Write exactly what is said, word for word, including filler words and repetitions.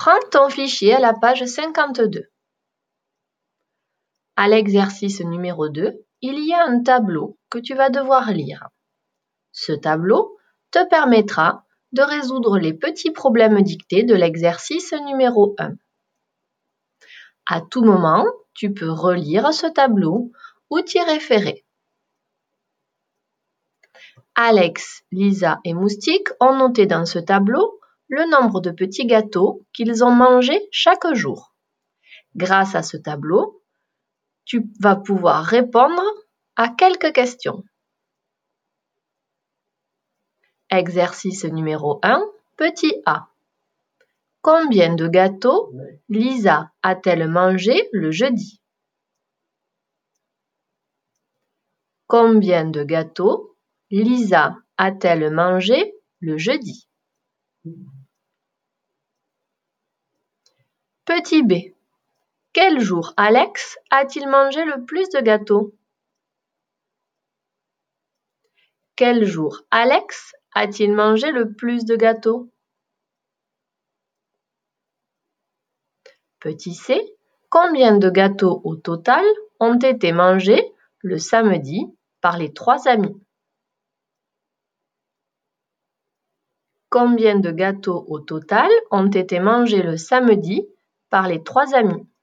Prends ton fichier à la page cinquante-deux. À l'exercice numéro deux, il y a un tableau que tu vas devoir lire. Ce tableau te permettra de résoudre les petits problèmes dictés de l'exercice numéro un. À tout moment, tu peux relire ce tableau ou t'y référer. Alex, Lisa et Moustique ont noté dans ce tableau le nombre de petits gâteaux qu'ils ont mangés chaque jour. Grâce à ce tableau, tu vas pouvoir répondre à quelques questions. Exercice numéro un, petit a. Combien de gâteaux Lisa a-t-elle mangé le jeudi? Combien de gâteaux Lisa a-t-elle mangé le jeudi? Petit b. Quel jour Alex a-t-il mangé le plus de gâteaux? Quel jour Alex a-t-il mangé le plus de gâteaux? Petit c. Combien de gâteaux au total ont été mangés le samedi par les trois amis? Combien de gâteaux au total ont été mangés le samedi par les trois amis?